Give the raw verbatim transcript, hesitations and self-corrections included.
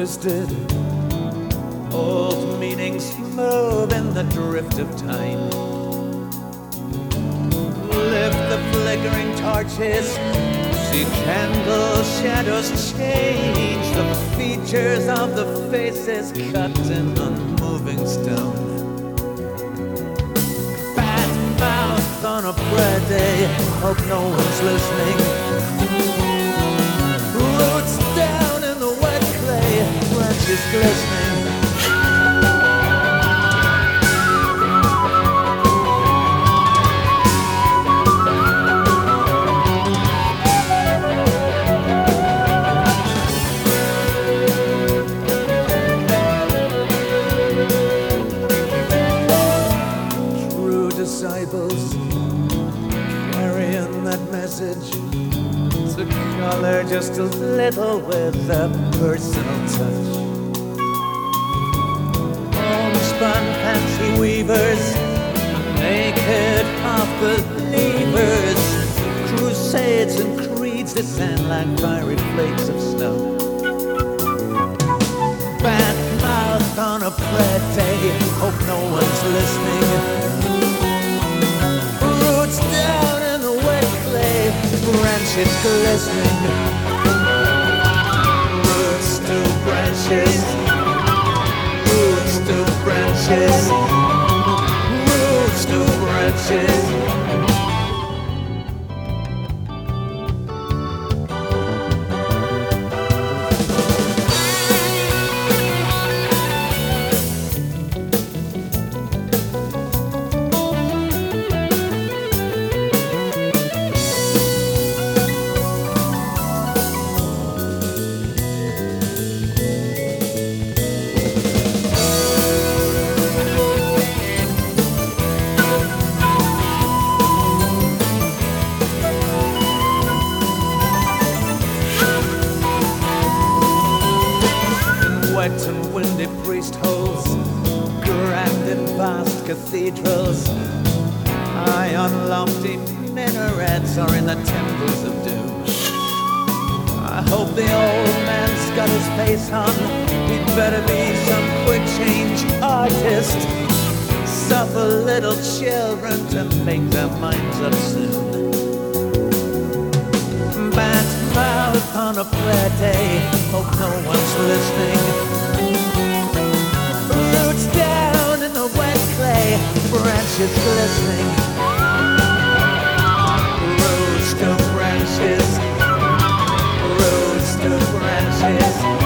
twisted, old meanings move in the drift of time. Lift the flickering torches, see candle shadows change the features of the faces cut in unmoving stone. Bad mouth on a prayer day, hope no one's listening. Roots down in the wet clay, branches glistening. Disciples carrying that message to color just a little with a personal touch. Homespun fancy weavers, naked half believers, crusades and creeds descend like fiery flakes of snow. Bad mouth on a prayer day, hope no one's listening. Down in the wet clay, branches glistening. Roots to branches, roots to branches, roots to branches. Wet and windy priest holes, grand in vast cathedrals, high on lofty minarets or in the temples of doom. I hope the old man's got his face on, he'd better be some quick change artist. Suffer little children to make their minds up soon. Bad mouth on a prayer day, hope no one's listening. Roots down in the wet clay, branches glistening. Roots to branches, roots to branches.